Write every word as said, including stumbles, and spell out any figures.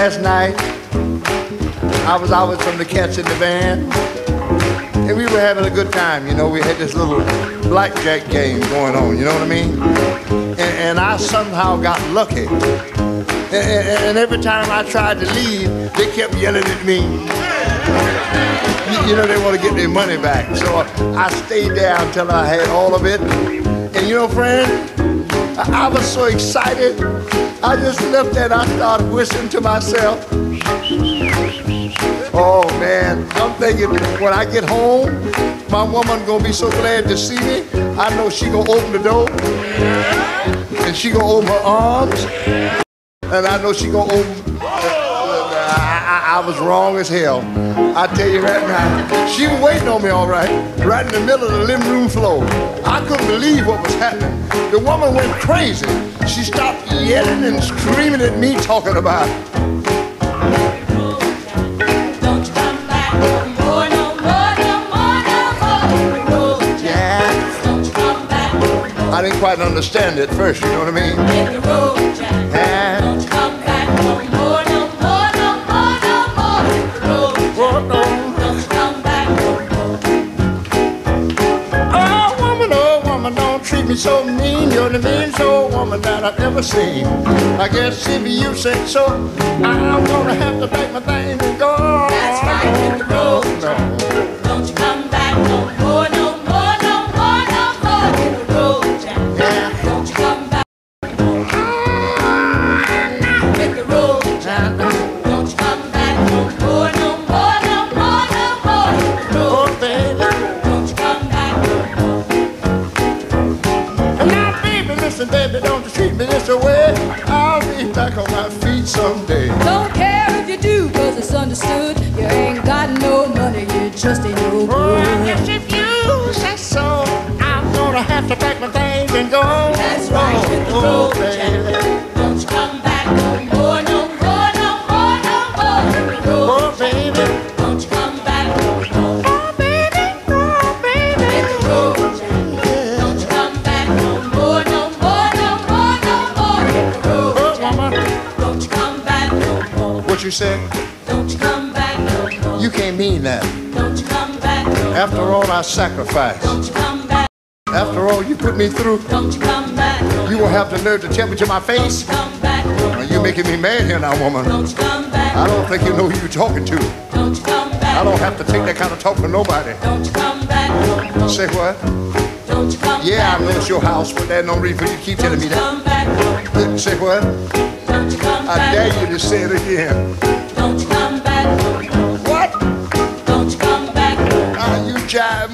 last night, I was out with some of the cats in the band, and we were having a good time. You know, we had this little blackjack game going on, you know what I mean? And, and I somehow got lucky. And, and, and every time I tried to leave, they kept yelling at me. You, you know, they want to get their money back. So I stayed there until I had all of it. And you know, friend, I, I was so excited. I just left there and I started whistling to myself. Oh man, I'm thinking when I get home, my woman gonna be so glad to see me. I know she gonna open the door and she gonna open her arms, and I know she gonna open. Uh, I, I, I was wrong as hell. I tell you right now, she was waiting on me all right, right in the middle of the living room floor. I couldn't believe what was happening. The woman went crazy. She stopped yelling and screaming at me, talking about I didn't quite understand it first, you know what I mean? Hit the road, Jack. And don't you come back no more, no more, no more, no more. Hit the road, Jack. No. Don't you come back no more. Oh, woman, oh, woman, don't treat me so mean. You're the meanest old woman that I've ever seen. I guess if you say so, I'm gonna have to pack my things and go. That's right, hit the road, Jack. Don't you come back no more, no more, no more, no more. Hit the road. Don't you come back. Hit the road, Jack. Don't you come back no more, no more, no more, no more. Hit the road, baby. Don't you come back no more. And now, baby, listen, baby, don't you treat me this way. I'll be back on my feet someday. Don't care if you do, cause it's understood. You ain't got no money, you just ain't no good. Oh, I guess if you say so, I'm gonna have to pack my things and go. That's right, hit the road, Jack. Don't you come back no more, no more, no more, no more. Hit the road, oh, baby. Don't you come back no more. Oh, baby, oh, baby. Hit the road, Jack. Don't you come back no more, no more, no more, no more. Hit the road, oh, Jack. mama. Don't you come back no more. What you said? Don't you come back no more. You can't mean that. Don't you come back no more. After all I sacrificed. Don't you come back. After all you put me through. Don't you come back. You will have the nerve to tell me to my face. Don't you come back. Now, you're making me mad here now, woman. Don't you come back. I don't think you know who you're talking to. Don't you come back. I don't have to take that kind of talk from nobody. Don't you come back. No, no. Say what? Don't you come Yeah, back. I know it's your house, but there's no reason for you to keep telling me Don't you come that. back. No. Say what? Don't you come I back. dare you to say it again. Don't you come back. No. What? Don't you come back. Ah, you jive